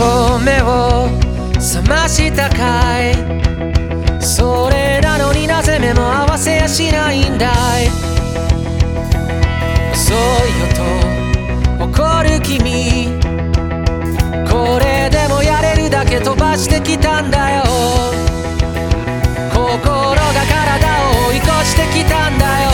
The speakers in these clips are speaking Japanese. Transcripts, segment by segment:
と目を覚ましたかい。それなのになぜ目も合わせやしないんだい。遅いよと怒る君、これでもやれるだけ飛ばしてきたんだよ。心が体を追い越してきたんだよ。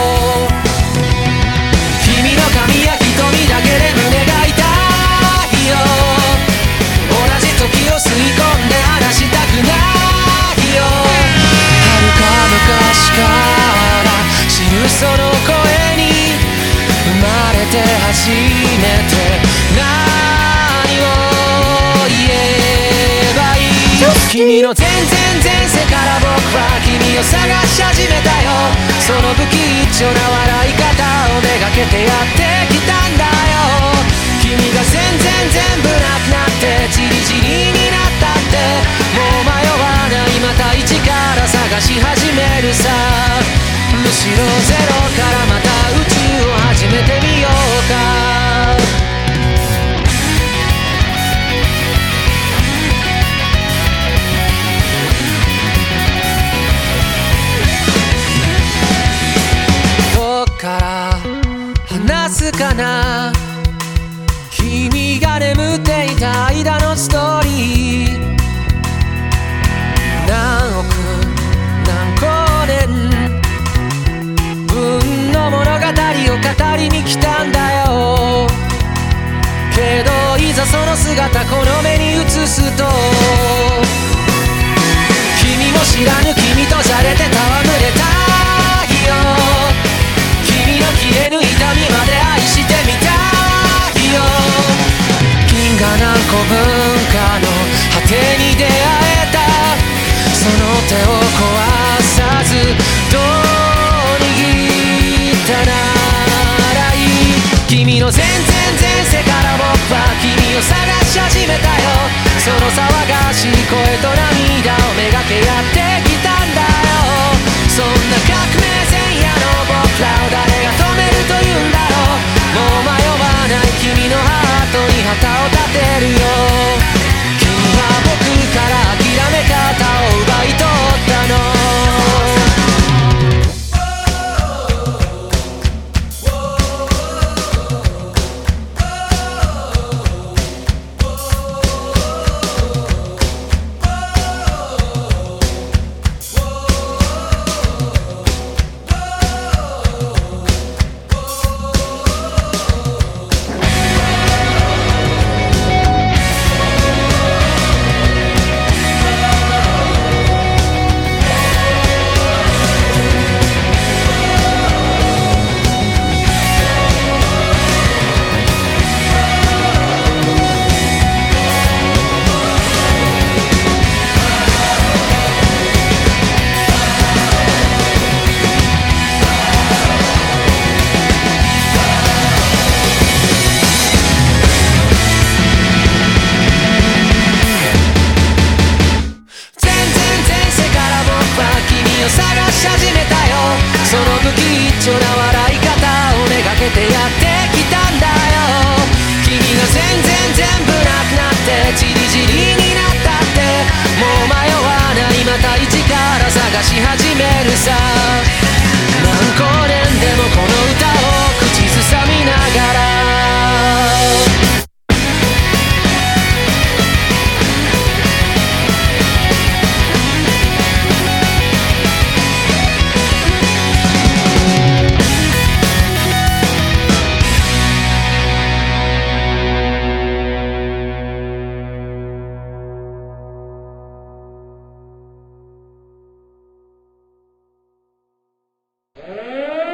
君の髪や瞳だけで胸が痛いよ。同じ時を吸い込んで離したくないよ。遥か昔から知るその声に生まれて初めて何を言えばいい。君の全然前世から僕は君を探し始めたよ。その不吉祥な笑い方をめがけてやってきたんだよ。君が全部なくなってチリチリになったってもう迷わない。また一から探し始めるさ。むしろゼロからまた宇宙を始めてみようか。どっから話すかな、君が眠っていた間のストーリー。何億何光年分の物語を語りに来たんだよ。けどいざその姿この目に映すと、君も知らぬ君とじゃれて戯れたいよ。君の消えぬ痛みまで愛してみたいよ。銀河何個分かの果てに出会えた、その手を壊さずどう握ったならいい。君の全然前世から僕は君を探し始めたよ。その騒がしい声と涙をめがけやってきたんだよ。そんな革命前夜の僕らを誰が止めるというんだろう。もう迷わない君のハートに旗を立てるよ。君は僕から諦め方を奪い取ったの。その不吉祥な笑い方をめがけてやってきたんだよ。君が全部なくなってチリチリになったってもう迷わない。また一から探し始めるさ。